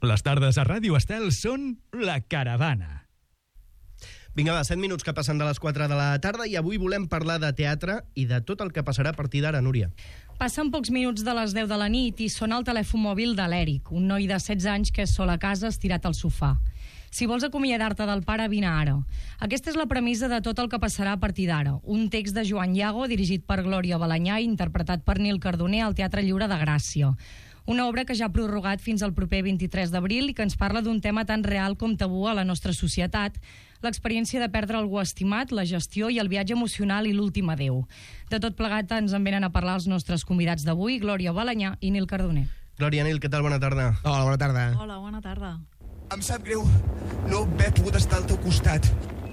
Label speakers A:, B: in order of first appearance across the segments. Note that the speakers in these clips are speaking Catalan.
A: Les tardes a Ràdio Estel són La Caravana.
B: Vinga, va, 7 minuts que passen de les 4 de la tarda i avui volem parlar de teatre i de tot el que passarà a partir d'ara, Núria.
C: Passen pocs minuts de les 10 de la nit i sona el telèfon mòbil de l'Eric, un noi de 16 anys que és sol a casa estirat al sofà. Si vols acomiadar-te del pare, vine ara. Aquesta és la premissa de tot el que passarà a partir d'ara. Un text de Joan Yago, dirigit per Glòria Balanyà i interpretat per Nil Cardoner al Teatre Lliure de Gràcia. Una obra que ja ha prorrogat fins al proper 23 d'abril i que ens parla d'un tema tan real com tabú a la nostra societat, l'experiència de perdre algú estimat, la gestió i el viatge emocional i l'últim adeu. De tot plegat ens en venen a parlar els nostres convidats d'avui, Glòria Balanyà i Nil Cardoner.
B: Glòria, Nil, què tal? Bona tarda.
D: Hola, bona tarda.
C: Hola, bona tarda.
D: Em sap greu no haver pogut estar al teu costat.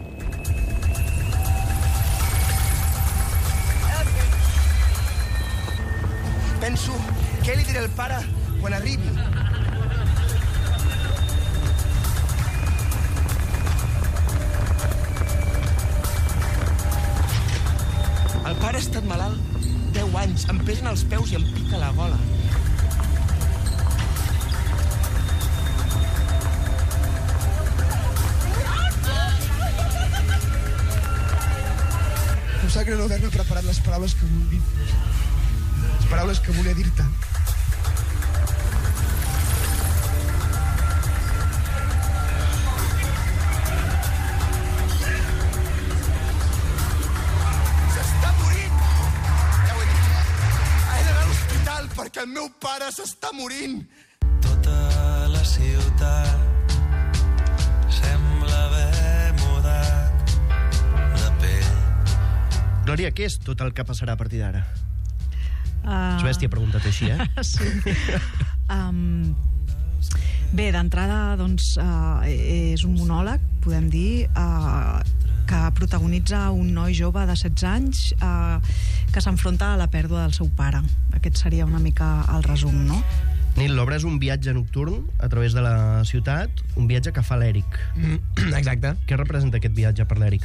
D: Penso, què li diré al pare quan arribi? El pare ha estat malalt 10 anys, em pesen els peus i em pica la gola. Em sap greu no haver-me preparat les paraules que vull dir. Les paraules que volia dir-te. S'està morint! Ja ho he dit. He d'anar a l'hospital perquè el meu pare s'està morint.
E: Tota la ciutat sembla haver mudat de pell.
B: Glòria, què és tot el que passarà a partir d'ara? És bèstia preguntat així,
F: Sí. Bé, d'entrada, doncs, és un monòleg, podem dir, que protagonitza un noi jove de 16 anys que s'enfronta a la pèrdua del seu pare. Aquest seria una mica el resum, no?
B: Nil, l'obra és un viatge nocturn a través de la ciutat, un viatge que fa l'Eric.
D: Exacte.
B: Què representa aquest viatge per l'Eric?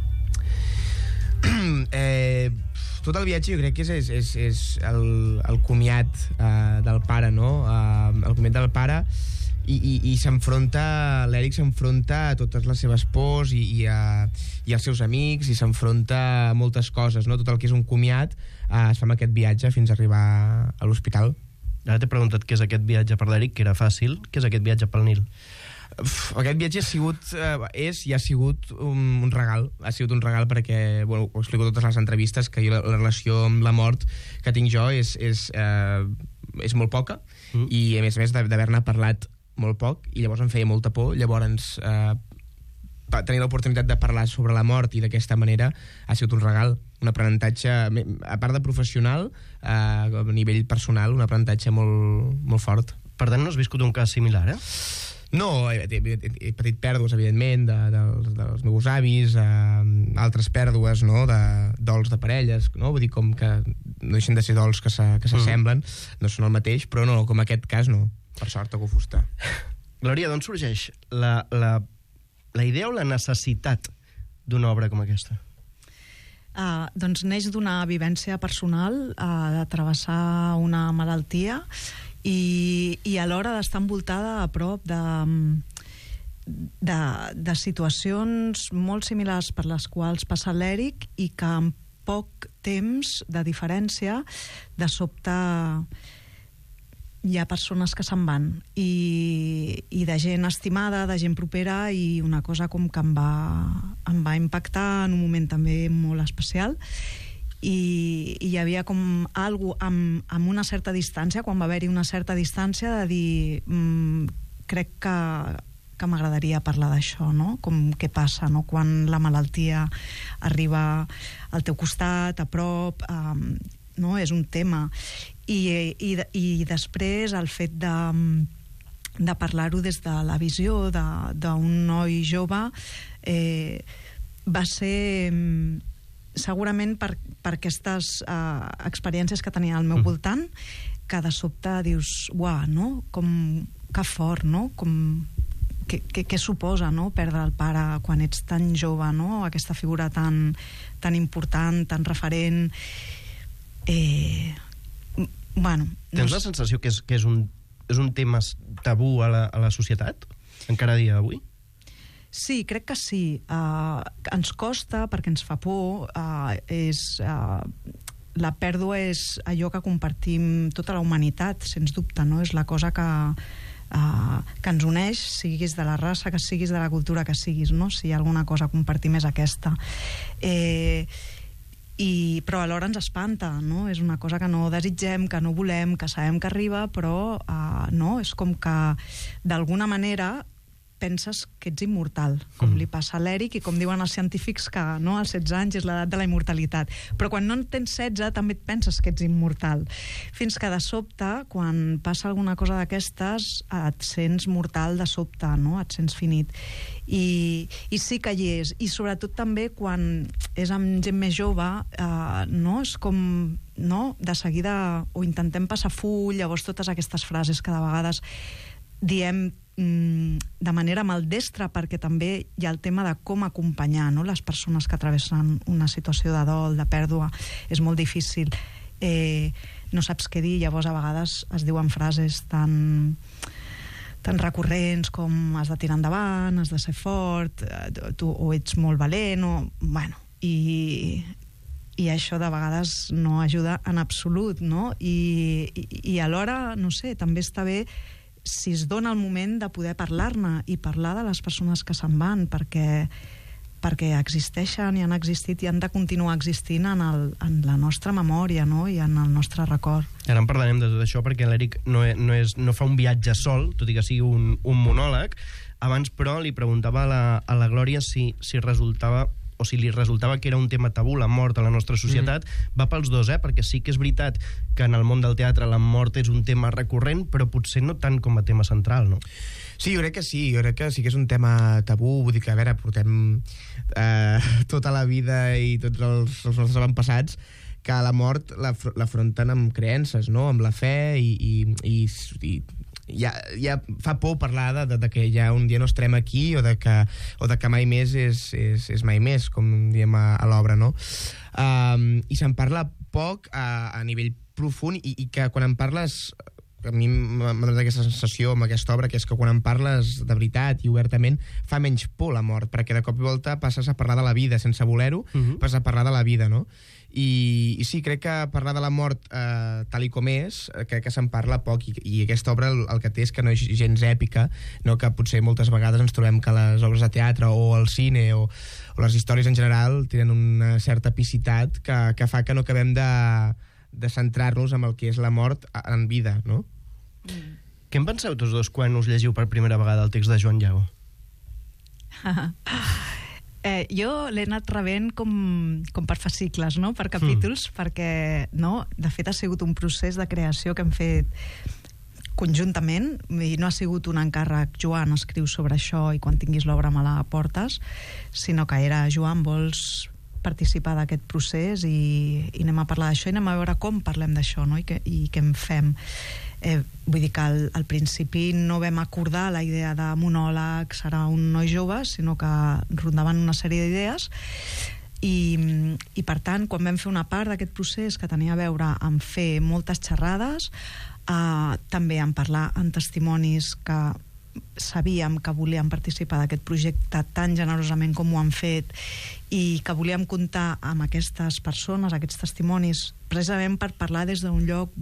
D: Tot el viatge jo crec que és el comiat del pare, no? El comiat del pare i s'enfronta, l'Eric s'enfronta a totes les seves pors i als seus amics i s'enfronta a moltes coses, no? Tot el que és un comiat es fa amb aquest viatge fins a arribar a l'hospital.
B: Ara t'he preguntat què és aquest viatge per l'Eric, que era fàcil. Què és aquest viatge pel Nil?
D: Aquest viatge ha sigut un regal. Ha sigut un regal perquè, bueno, ho explico totes les entrevistes, que jo, la relació amb la mort que tinc jo és molt poca i a més d'haver-ne parlat molt poc i llavors em feia molta por. Llavors tenir l'oportunitat de parlar sobre la mort i d'aquesta manera ha sigut un regal, un aprenentatge, a part de professional, a nivell personal, un aprenentatge molt, molt fort.
B: Per tant, no has viscut un cas similar,
D: No, he patit pèrdues, evidentment, dels meus avis, altres pèrdues, no?, de dols de parelles, no? Vull dir, com que no deixen de ser dols que s'assemblen, no són el mateix, però no, com aquest cas no, per sort, a fusta.
B: Glòria, d'on sorgeix la idea o la necessitat d'una obra com aquesta?
F: Doncs neix d'una vivència personal, de travessar una malaltia i alhora d'estar envoltada a prop de situacions molt similars per les quals passa l'Eric i que en poc temps de diferència de sobte hi ha persones que se'n van i de gent estimada, de gent propera, i una cosa com que em va impactar en un moment també molt especial. I hi havia com algo amb una certa distància, quan va haver-hi una certa distància, de dir crec que m'agradaria parlar d'això, no? Com què passa, no? Quan la malaltia arriba al teu costat, a prop, no? És un tema. I després el fet de parlar-ho des de la visió d'un noi jove va ser segurament per aquestes experiències que tenia al meu voltant, que de sobte dius, uah, no? Com que fort, no? Com què suposa, no? Perdre el pare quan ets tan jove, no? Aquesta figura tan important, tan referent. Bueno,
B: tens la sensació que és és un tema tabú a la societat, encara a dia d'avui?
F: Sí, crec que sí. Ens costa perquè ens fa por. La pèrdua és allò que compartim tota la humanitat, sens dubte, no? És la cosa que ens uneix, siguis de la raça que siguis, de la cultura que siguis, no? Si hi ha alguna cosa a compartir més aquesta. Però alhora ens espanta, no? És una cosa que no desitgem, que no volem, que sabem que arriba, però no, és com que d'alguna manera penses que ets immortal, com li passa a l'Eric i com diuen els científics que no, als 16 anys és l'edat de la immortalitat. Però quan no en tens 16 també et penses que ets immortal. Fins que de sobte, quan passa alguna cosa d'aquestes, et sents mortal de sobte, no? Et sents finit. I sí que hi és. I sobretot també quan és amb gent més jove, no? És com, no? De seguida o intentem passar full, llavors totes aquestes frases que de vegades diem de manera maldestra, perquè també hi ha el tema de com acompanyar, no? Les persones que travessen una situació de dol, de pèrdua, és molt difícil, no saps què dir, llavors a vegades es diuen frases tan recurrents com has de tirar endavant, has de ser fort, tu o ets molt valent, o... Bueno, i això de vegades no ajuda en absolut, no? I alhora, no sé, també està bé si es dona el moment de poder parlar-ne i parlar de les persones que se'n van, perquè existeixen i han existit i han de continuar existint en la nostra memòria, no? I en el nostre record.
B: Ara en parlarem de tot això perquè l'Eric no fa un viatge sol, tot i que sigui un monòleg. Abans, però, li preguntava a la Glòria si resultava o si li resultava que era un tema tabú, la mort a la nostra societat. Va pels dos, perquè sí que és veritat que en el món del teatre la mort és un tema recurrent, però potser no tant com a tema central, no?
D: Sí, jo crec que sí que és un tema tabú, vull dir que, a veure, portem tota la vida i tots els nostres avantpassats que la mort l'afronten amb creences, no? Amb la fe i ja fa por parlar de que ja un dia no estarem aquí o de que mai més és mai més, com diem a l'obra, no? I se'n parla poc a nivell profund i que quan en parles, a mi m'ha donat aquesta sensació amb aquesta obra, que és que quan en parles de veritat i obertament fa menys por la mort, perquè de cop i volta passes a parlar de la vida sense voler-ho, passes a parlar de la vida, no? I sí, crec que parlar de la mort tal i com és, crec que se'n parla poc, i aquesta obra el que té és que no és gens èpica, no? Que potser moltes vegades ens trobem que les obres de teatre o el cine o les històries en general tenen una certa epicitat que fa que no acabem de centrar-nos en el que és la mort en vida, no?
B: Què en penseu tots dos quan us llegiu per primera vegada el text de Joan Llago?
F: Jo l'he anat rebent com per fascicles, no? Per capítols, perquè, no? De fet, ha sigut un procés de creació que hem fet conjuntament, i no ha sigut un encàrrec, Joan, escriu sobre això i quan tinguis l'obra me la portes, sinó que era, Joan, vols participar d'aquest procés i anem a parlar d'això i anem a veure com parlem d'això, no? I què en fem. Vull dir que al principi no vam acordar la idea de monòleg, serà un noi jove, sinó que rondaven una sèrie d'idees i per tant, quan vam fer una part d'aquest procés que tenia a veure amb fer moltes xerrades, també en parlar en testimonis que sabíem que volíem participar d'aquest projecte tan generosament com ho han fet i que volíem comptar amb aquestes persones, aquests testimonis, precisament per parlar des d'un lloc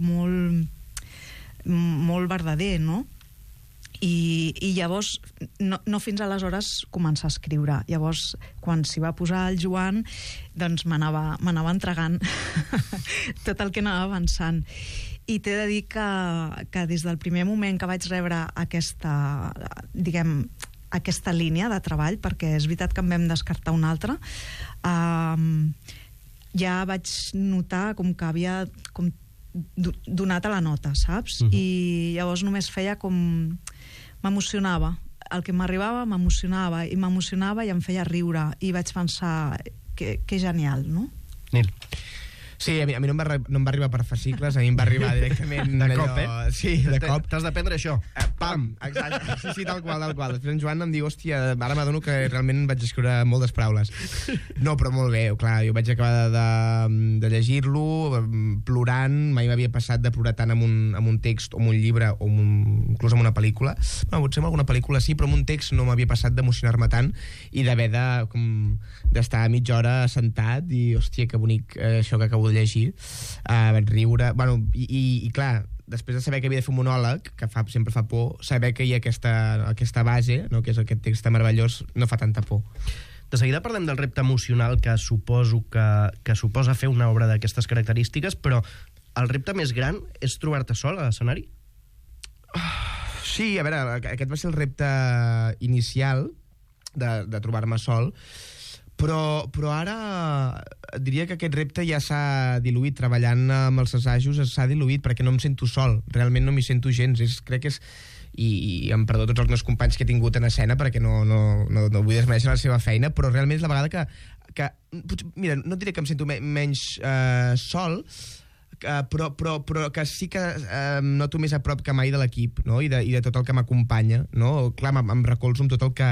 F: molt verdader, no? I llavors no fins aleshores començar a escriure. Llavors, quan s'hi va posar el Joan, doncs m'anava entregant tot el que anava avançant. I t'he de dir que des del primer moment que vaig rebre aquesta línia de treball, perquè és veritat que en vam descartar una altra, ja vaig notar com que havia donat a la nota, saps? I llavors només feia com... m'emocionava. El que m'arribava m'emocionava i em feia riure. I vaig pensar que genial, no?
B: Nil.
D: Sí, a mi no em va arribar per fascicles, a mi em va arribar directament...
B: De cop,
D: Sí, de cop.
B: T'has d'aprendre això.
D: Pam, exacte. Sí, tal qual. Després en Joan em diu, hòstia, ara m'adono que realment vaig escriure moltes paraules. No, però molt bé, clar, jo vaig acabar de llegir-lo, plorant, mai m'havia passat de plorar tant amb un text, o amb un llibre, o inclús amb una pel·lícula. No, potser amb alguna pel·lícula sí, però amb un text no m'havia passat d'emocionar-me tant i d'haver d'estar mitja hora sentat i, hòstia, que bonic això que acabo de llegir. Vaig riure... Bueno, i clar, després de saber que havia de fer un monòleg, que sempre fa por, saber que hi ha aquesta base, no, que és aquest text meravellós, no fa tanta por.
B: De seguida parlem del repte emocional que suposo que suposa fer una obra d'aquestes característiques, però el repte més gran és trobar-te sol a l'escenari?
D: Sí, a veure, aquest va ser el repte inicial de trobar-me sol, però ara diria que aquest repte ja s'ha diluït. Treballant amb els assajos s'ha diluït perquè no em sento sol, realment no m'hi sento gens. Crec que és... I em perdó tots els meus companys que he tingut en escena perquè no vull desmereixer la seva feina, però realment és la vegada que mira, no diré que em sento menys sol, però que sí que em noto més a prop que mai de l'equip, no? I de tot el que m'acompanya, no? Clar, em recolzo amb tot el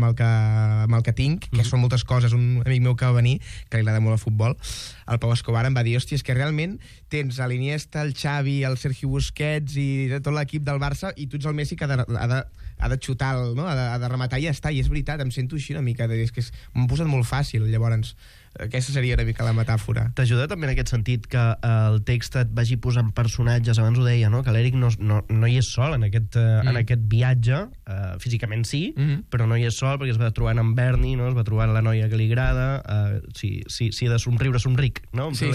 D: que tinc, que són moltes coses. Un amic meu que va venir, que li agrada molt el futbol, el Pau Escobar, em va dir, hòstia, és que realment tens a l'Iniesta, el Xavi, el Sergio Busquets i tot l'equip del Barça, i tu ets el Messi que ha de xutar, no? ha de rematar i ja està. I és veritat, em sento així una mica, és que m'ho posat molt fàcil. Llavors, aquesta seria una mica la metàfora.
B: T'ajuda també en aquest sentit que el text et vagi posant personatges, abans ho deia, no? Que l'Eric no hi és sol en aquest viatge, físicament sí, però no hi és sol perquè es va trobant amb Bernie, no? Es va trobant la noia que li agrada, si ha de somriure, somric, no?
D: Sí.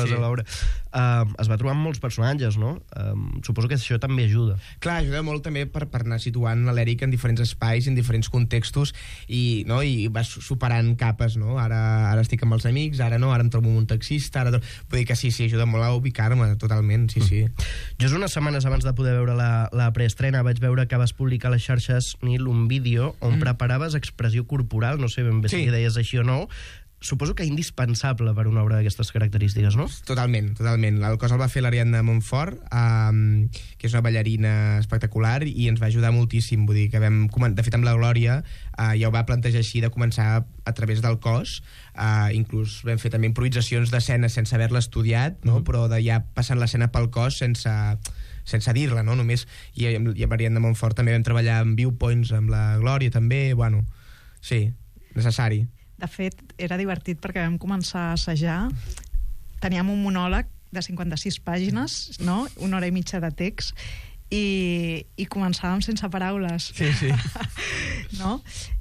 B: Es va trobant molts personatges, no? Suposo que això també ajuda.
D: Clar, ajuda molt també per anar situant l'Eric en diferents espais, en diferents contextos, i vas superant capes, no? Ara estic amb els amics, ara no, ara em trobo amb un taxista, vull dir que sí, ajuda molt a ubicar-me totalment, sí.
B: Just unes setmanes abans de poder veure la preestrena vaig veure que vas publicar a les xarxes, Nil, un vídeo on preparaves expressió corporal, no sé ben bé si deies així o no. Suposo que indispensable per una obra d'aquestes característiques, no? Totalment.
D: El cos el va fer l'Ariadna Montfort, que és una ballarina espectacular, i ens va ajudar moltíssim. Vull dir que de fet amb la Glòria ja ho va plantejar així, de començar a través del cos. Inclús vam fer també improvisacions d'escena sense haver-la estudiat, no? Però de ja passant l'escena pel cos sense dir-la, no? Només, i amb l'Ariadna Montfort també vam treballar amb viewpoints, amb la Glòria també, bueno, sí, necessari.
F: De fet, era divertit perquè vam començar a assajar. Teníem un monòleg de 56 pàgines, no? 1 hora i mitja de text, i començàvem sense paraules.
D: Sí.
F: No?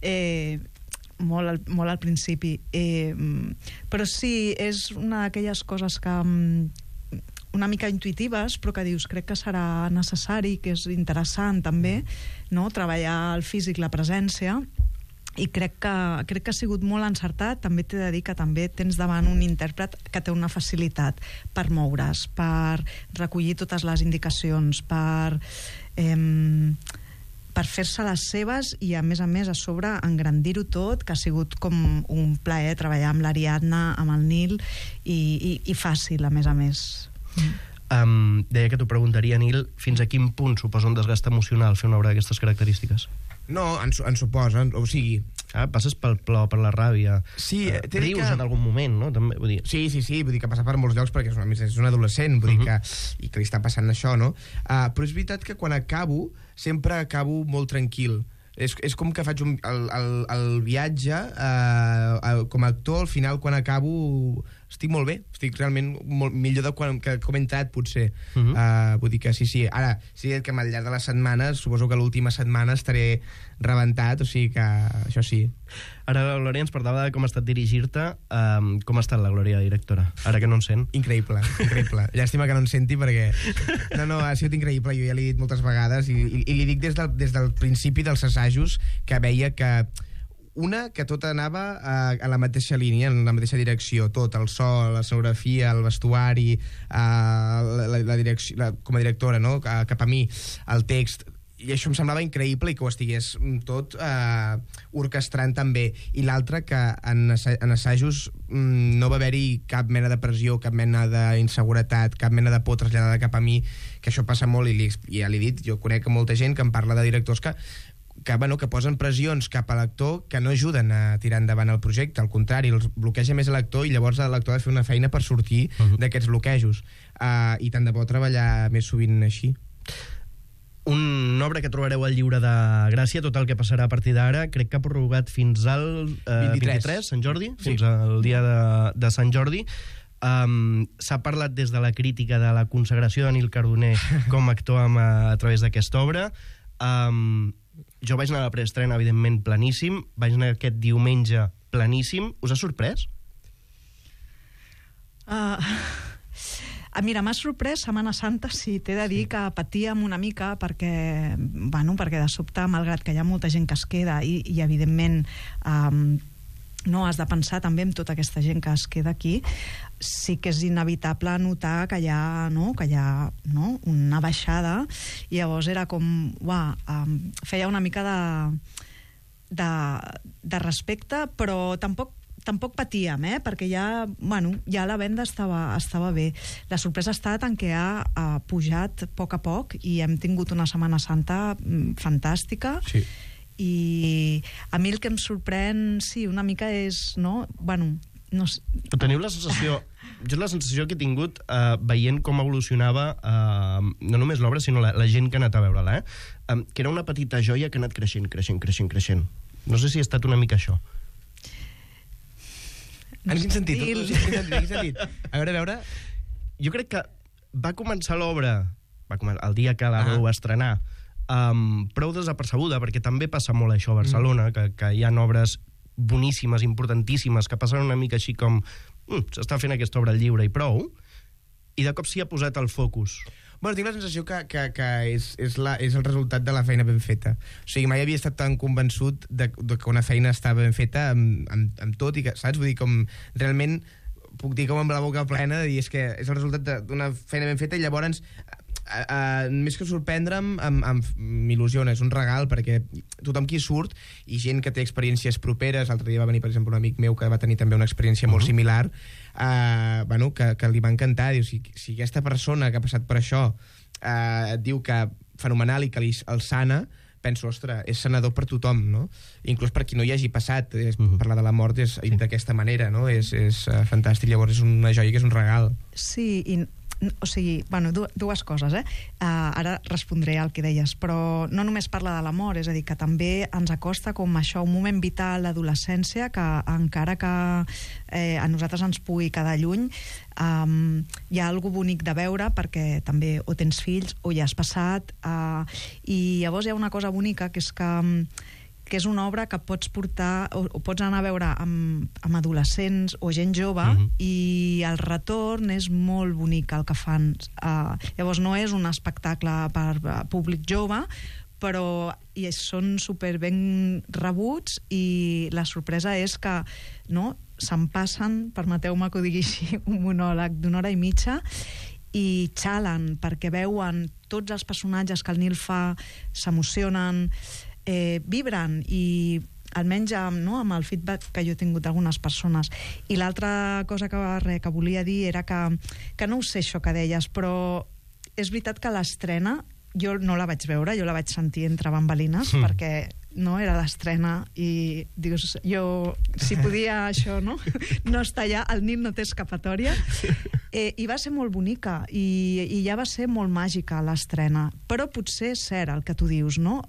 F: Molt al principi. Però sí, és una d'aquelles coses que una mica intuitives, però que dius, crec que serà necessari, que és interessant també, no? Treballar el físic, la presència, i crec que ha sigut molt encertat. També t'he de dir que també tens davant un intèrpret que té una facilitat per moure's, per recollir totes les indicacions, per fer-se les seves, i a més a sobre engrandir-ho tot, que ha sigut com un plaer treballar amb l'Ariadna, amb el Nil, i fàcil, a més.
B: Deia que t'ho preguntaria, Nil, fins a quin punt suposa un desgast emocional fer una obra d'aquestes característiques?
D: No, en suposa, o sigui...
B: passes pel plor, per la ràbia.
D: Sí,
B: rius en algun moment, no? També, vull dir...
D: Sí, vull dir que passa per molts llocs perquè és un adolescent, vull dir que li està passant això, no? Però és veritat que quan acabo, sempre acabo molt tranquil. És com que faig el viatge com a actor, al final quan acabo estic molt bé, estic realment molt millor de quan que he entrat, potser. Vull dir que sí. Ara, sí que al llarg de les setmanes, suposo que l'última setmana estaré rebentat, o sigui que això sí.
B: Ara la Glòria ens parlava de com ha estat dirigir-te. Com ha estat la Glòria, directora? Ara que no en sent.
D: Increïble. Llàstima que no en senti perquè... No, ha sigut increïble, jo ja l'he dit moltes vegades i li dic des del principi dels assajos que veia que que tot anava a la mateixa línia, en la mateixa direcció, tot, el so, la escenografia, el vestuari, la direcció, com a directora, no? Cap a mi, el text, I això em semblava increïble i que ho estigués tot orquestrant també. I l'altre, que en assajos no va haver-hi cap mena de pressió, cap mena d'inseguretat, cap mena de por traslladada cap a mi, que això passa molt, i ja l'he dit, jo conec molta gent que em parla de directors que posen pressions cap a l'actor que no ajuden a tirar endavant el projecte, al contrari, els bloqueja més l'actor, i llavors l'actor ha de fer una feina per sortir d'aquests bloquejos. I tant de bo treballar més sovint així.
B: Una obra que trobareu al llibre de Gràcia, tot el que passarà a partir d'ara, crec que ha prorrogat fins al 23, Sant Jordi, fins al dia de Sant Jordi. S'ha parlat des de la crítica de la consagració de Nil Cardoner com a actor a través d'aquesta obra. Jo vaig anar a la preestrena, evidentment, planíssim. Vaig anar aquest diumenge planíssim. Us ha sorprès?
F: Mira, m'ha sorprès Setmana Santa, sí, t'he de dir que patíem una mica perquè de sobte, malgrat que hi ha molta gent que es queda i evidentment has de pensar també en tota aquesta gent que es queda aquí, sí que és inevitable notar que hi ha una baixada, i llavors era com feia una mica de respecte, però tampoc patíem, perquè ja la venda estava bé. La sorpresa ha estat en què ha pujat a poc i hem tingut una Setmana Santa fantàstica.
D: Sí.
F: I a mi el que em sorprèn, sí, una mica és, no sé.
B: Teniu la sensació... Jo la sensació que he tingut veient com evolucionava no només l'obra, sinó la gent que ha anat a veure-la, que era una petita joia que ha anat creixent. No sé si ha estat una mica això.
D: En quin sentit? A veure...
B: Jo crec que va començar l'obra, el dia que la vau estrenar, prou desapercebuda, perquè també passa molt això a Barcelona, que hi ha obres boníssimes, importantíssimes, que passen una mica així com s'està fent aquesta obra al lliure i prou, i de cop s'hi ha posat el focus.
D: Bueno, tinc la sensació que és el resultat de la feina ben feta. O sigui, mai havia estat tan convençut de que una feina estava ben feta amb tot, i que, saps? Vull dir, com realment puc dir com amb la boca plena, de dir, és que és el resultat d'una feina ben feta, i llavors més que sorprendre'm m'il·lusiona, és un regal, perquè tothom qui surt, i gent que té experiències properes, l'altre dia va venir per exemple un amic meu que va tenir també una experiència molt similar, que li va encantar. Diu, si aquesta persona que ha passat per això et diu que fenomenal i que el sana, penso, ostres, és sanador per tothom, no? Inclús per qui no hi hagi passat, parlar de la mort d'aquesta manera, no? És fantàstic, llavors és una joia que és un regal.
F: Sí, o sigui, dues coses, ara respondré al que deies, però no només parla de l'amor, és a dir, que també ens acosta com això, un moment vital, l'adolescència, que encara que a nosaltres ens pugui quedar lluny, hi ha alguna bonic de veure, perquè també o tens fills o ja has passat, i llavors hi ha una cosa bonica, que és que és una obra que pots portar o pots anar a veure amb adolescents o gent jove, i el retorn és molt bonic el que fan. Llavors no és un espectacle per públic jove, però són super ben rebuts, i la sorpresa és que se'n passen, permeteu-me que ho digui així, un monòleg d'una hora i mitja, i xalen perquè veuen tots els personatges que el Nil fa, s'emocionen, vibren, i almenys amb el feedback que jo he tingut d'algunes persones. I l'altra cosa que volia dir era que no ho sé això que deies, però és veritat que l'estrena jo no la vaig veure, jo la vaig sentir entre bambalines, perquè era l'estrena, i dius, jo si podia això no estar allà, el Nil no té escapatòria, i va ser molt bonica, i ja va ser molt màgica l'estrena, però potser és cert el que tu dius, no?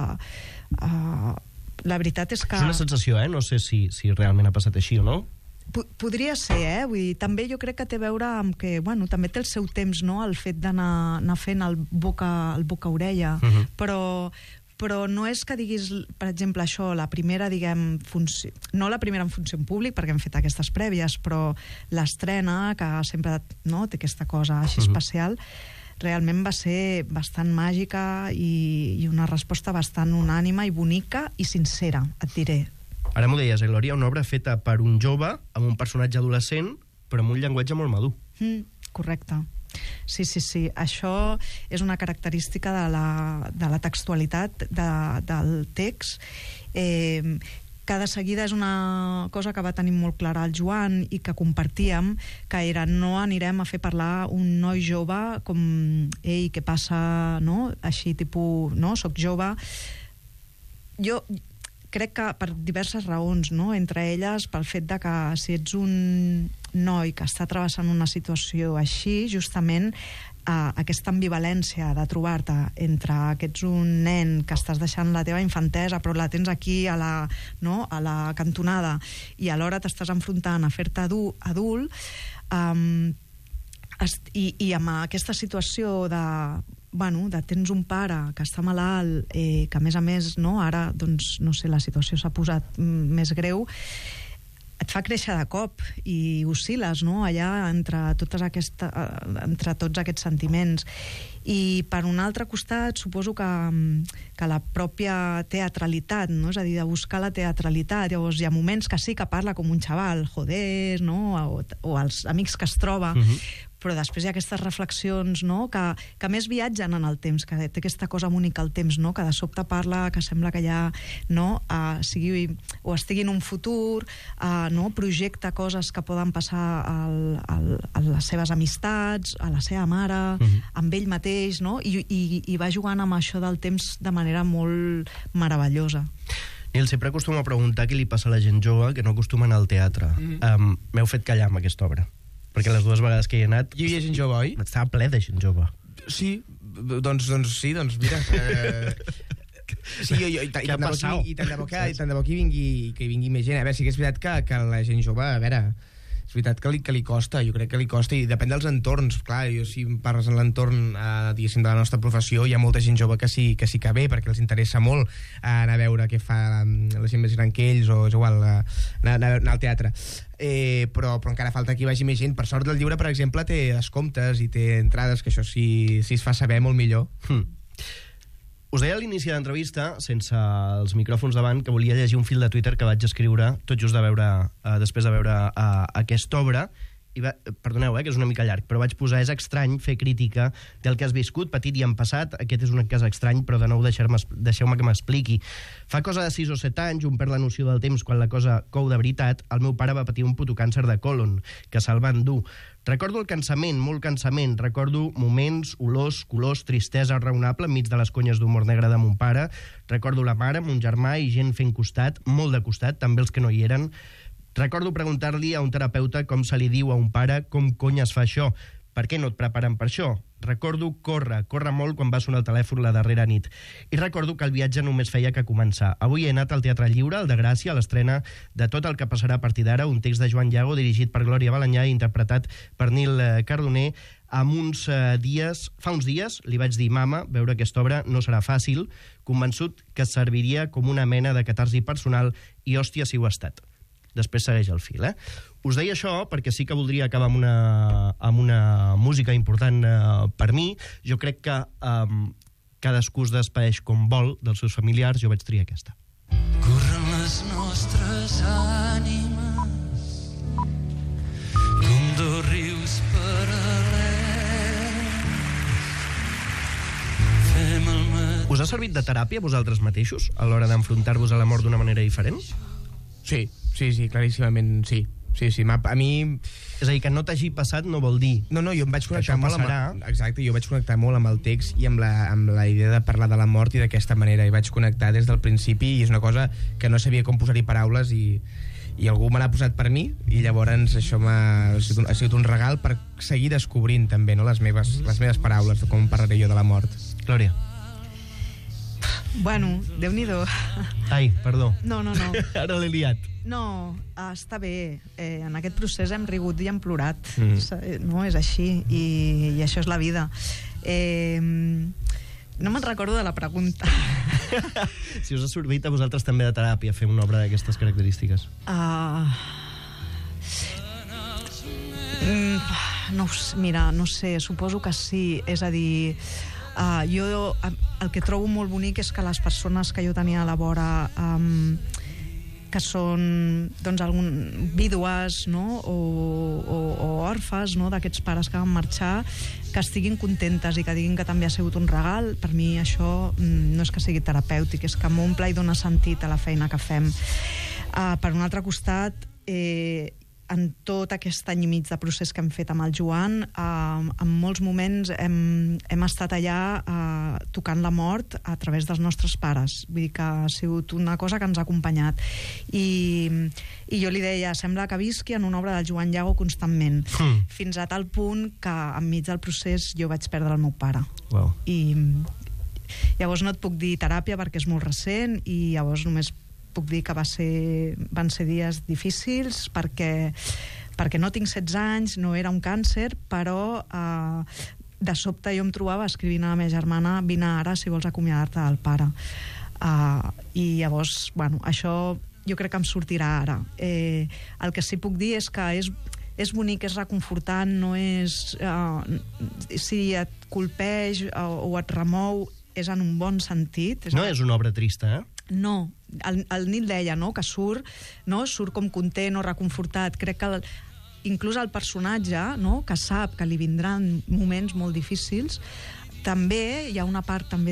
F: La veritat és que...
B: És una sensació, no sé si realment ha passat així o no.
F: Podria ser, vull dir, també jo crec que té a veure amb que, també té el seu temps, no?, el fet d'anar fent el boca-orella, però no és que diguis, per exemple, això, la primera, diguem, no la primera en funció en públic, perquè hem fet aquestes prèvies, però l'estrena, que sempre té aquesta cosa així especial, realment va ser bastant màgica i una resposta bastant unànima i bonica i sincera, et diré.
B: Ara m'ho deies, Glòria, una obra feta per un jove amb un personatge adolescent, però amb un llenguatge molt madur.
F: Correcte. Sí. Això és una característica de la textualitat del text. Que de seguida és una cosa que va tenir molt clara el Joan i que compartíem, que era no anirem a fer parlar un noi jove com ei, què passa, no? Així tipus, no? Soc jove. Jo crec que per diverses raons, no? Entre elles pel fet de que si ets un noi que està travessant una situació així, justament aquesta ambivalència de trobar-te entre que ets un nen que estàs deixant la teva infantesa però la tens aquí a la cantonada i alhora t'estàs enfrontant a fer-te adult i amb aquesta situació de tens un pare que està malalt, que a més, no, ara, doncs, no sé, la situació s'ha posat més greu, et fa créixer de cop i oscil·les, no?, allà entre tots aquests sentiments. I per un altre costat suposo que la pròpia teatralitat, no?, és a dir, de buscar la teatralitat. Llavors hi ha moments que sí que parla com un xaval, joder, no?, o els amics que es troba, però després hi ha aquestes reflexions, no?, que més viatgen en el temps, que té aquesta cosa única el temps, no?, que de sobte parla, que sembla que ja, no?, estigui en un futur, no?, projecta coses que poden passar a les seves amistats, a la seva mare, amb ell mateix, no?, i va jugant amb això del temps de manera molt meravellosa.
B: Nil, sempre acostumo a preguntar què li passa a la gent jove que no acostuma a anar al teatre. M'heu fet callar amb aquesta obra, perquè les dues vegades que hi he anat...
D: Hi havia gent jove, oi?
B: Estava ple de gent jove.
D: Sí, doncs mira... Sí, i tant de bo que hi vingui més gent. A veure, sí que és veritat que la gent jove, a veure, és veritat que li costa, jo crec que li costa, i depèn dels entorns. Clar, jo si em parles en l'entorn, diguéssim, de la nostra professió, hi ha molta gent jove que sí que ve, perquè els interessa molt anar a veure què fa la gent més gran que ells, o és igual, anar al teatre. Però encara falta que hi vagi més gent. Per sort, el llibre, per exemple, té descomptes i té entrades, que això si es fa saber molt millor.
B: Us deia a l'inici de l'entrevista, sense els micròfons davant, que volia llegir un fil de Twitter que vaig escriure tot just després de veure aquesta obra. Perdoneu, que és una mica llarg, però vaig posar: és estrany fer crítica del que has viscut, patit i en passat. Aquest és un cas estrany, però de nou deixeu-me que m'expliqui. Fa cosa de 6 o 7 anys, un perd la noció del temps quan la cosa cou de veritat. El meu pare va patir un puto càncer de còlon, que se'l va endur. Recordo el cansament, molt cansament. Recordo moments, olors, colors, tristesa raonable enmig de les conyes d'humor negre de mon pare. Recordo la mare, mon germà i gent fent costat, molt de costat, també els que no hi eren. Recordo preguntar-li a un terapeuta com se li diu a un pare com cony es fa això. Per què no et preparen per això? Recordo córrer molt quan va sonar el telèfon la darrera nit. I recordo que el viatge només feia que començar. Avui he anat al Teatre Lliure, al de Gràcia, a l'estrena de Tot el que passarà a partir d'ara, un text de Joan Llago dirigit per Glòria Balañà i interpretat per Nil Cardoner. Fa uns dies li vaig dir: mama, veure aquesta obra no serà fàcil, convençut que serviria com una mena de catarsi personal, i hòstia si ho ha estat. Després segueix el fil, Us deia això perquè sí que voldria acabar amb una música important per mi. Jo crec que cadascú es despedeix com vol dels seus familiars. Jo vaig triar aquesta.
E: Corren les nostres ànimes com dos rius paral·lels. Fem el mateix.
B: Us ha servit de teràpia a vosaltres mateixos a l'hora d'enfrontar-vos a la mort d'una manera diferent?
D: Sí, claríssimament sí. A mi...
B: És a dir, que no t'hagi passat no vol dir...
D: No, jo em vaig connectar molt exacte, jo vaig connectar molt amb el text i amb la idea de parlar de la mort i d'aquesta manera, i vaig connectar des del principi, i és una cosa que no sabia com posar-hi paraules, i algú me l'ha posat per mi, i llavors això ha sigut un regal per seguir descobrint també, no, les meves paraules, de com parlaré jo de la mort.
B: Glòria.
F: Bueno, Déu-n'hi-do.
B: Ai, perdó.
F: No.
B: Ara l'he liat.
F: No, està bé. En aquest procés hem rigut i hem plorat. No, és així. I això és la vida. No me'n recordo de la pregunta.
B: Si us ha servit a vosaltres també de teràpia fer una obra d'aquestes característiques.
F: Mira, no sé, suposo que sí. És a dir... jo el que trobo molt bonic és que les persones que jo tenia a la vora que són doncs, vídues, no? o orfes, no? d'aquests pares que van marxar, que estiguin contentes i que diguin que també ha sigut un regal. Per mi això no és que sigui terapèutic, és que m'omple i dona sentit a la feina que fem. Per un altre costat, en tot aquest any i mig de procés que hem fet amb el Joan, en molts moments hem estat allà tocant la mort a través dels nostres pares. Vull dir que ha sigut una cosa que ens ha acompanyat. I jo li deia, sembla que visqui en una obra del Joan Llago constantment, fins a tal punt que enmig del procés jo vaig perdre el meu pare.
B: Wow.
F: I llavors no et puc dir teràpia perquè és molt recent, i llavors només puc dir que van ser dies difícils perquè no tinc 16 anys, no era un càncer, però de sobte jo em trobava escrivint a la meva germana: vine ara si vols acomiadar-te del pare. I llavors, bueno, això jo crec que em sortirà ara. El que sí puc dir és que és bonic, és reconfortant, no és... si et colpeix o et remou, és en un bon sentit.
B: No és una obra trista, eh?
F: No, el Nil deia, no?, que surt com content o reconfortat. Crec que inclús el personatge, no?, que sap que li vindran moments molt difícils, també hi ha una part també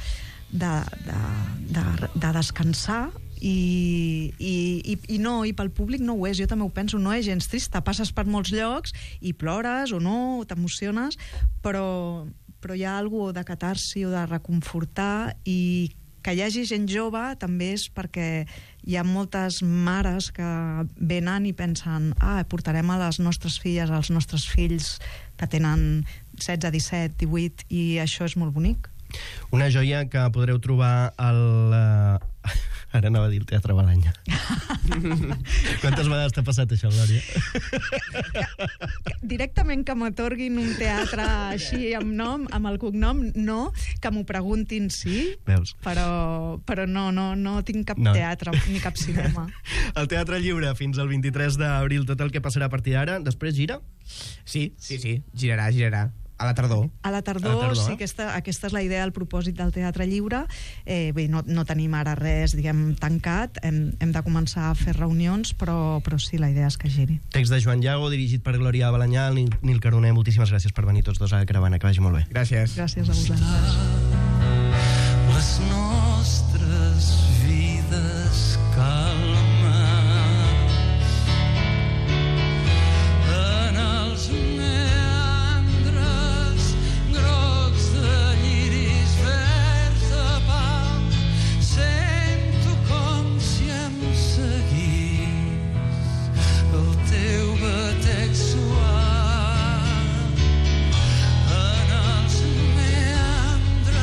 F: de descansar, i pel públic no ho és. Jo també ho penso, no és gens trista, passes per molts llocs i plores o no, o t'emociones, però hi ha alguna cosa de catarsi o de reconfortar. I que hi hagi gent jove també és perquè hi ha moltes mares que venen i pensen: portarem a les nostres filles, als nostres fills que tenen 16, 17, 18, i això és molt bonic.
B: Una joia que podreu trobar al... Ara anava a dir el Teatre Balanya. Quantes vegades t'ha passat això, Glòria?
F: Directament que m'atorguin un teatre així amb nom, amb el cognom, no, que m'ho preguntin, sí.
B: Veus?
F: Però no tinc cap teatre ni cap cinema.
B: El Teatre Lliure fins al 23 d'abril, tot el que passarà a partir d'ara. Després gira?
D: Sí, girarà. A la tardor.
F: A la tardor, sí, aquesta és la idea, el propòsit del Teatre Lliure. No tenim ara res, diguem, tancat. Hem de començar a fer reunions, però sí, la idea és que giri.
B: Text de Joan Llago, dirigit per Glòria Balanyà, Nil Caroner. Moltíssimes gràcies per venir tots dos a Caravana. Que vagi molt bé.
D: Gràcies.
F: Gràcies a vosaltres.
E: Les nostres vides calmes en els meandres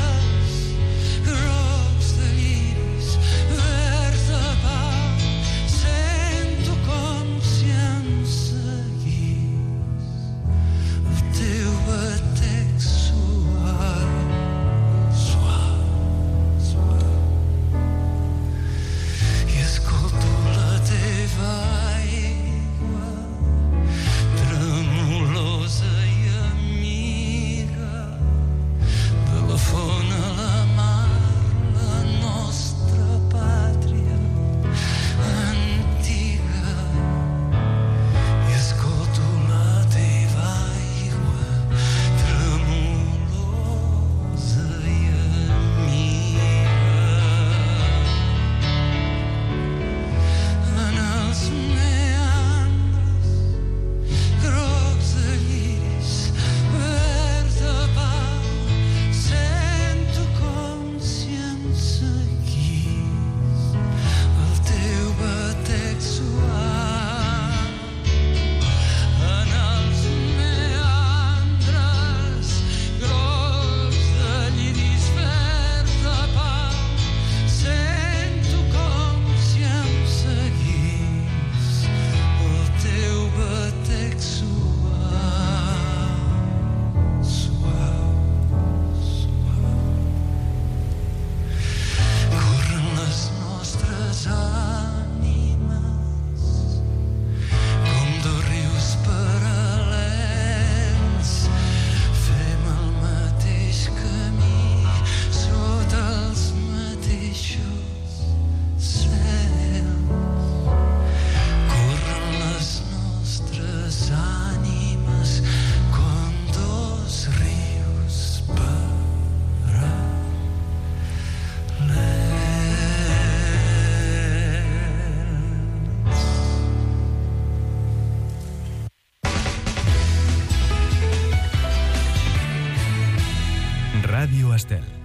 A: Ràdio Estel.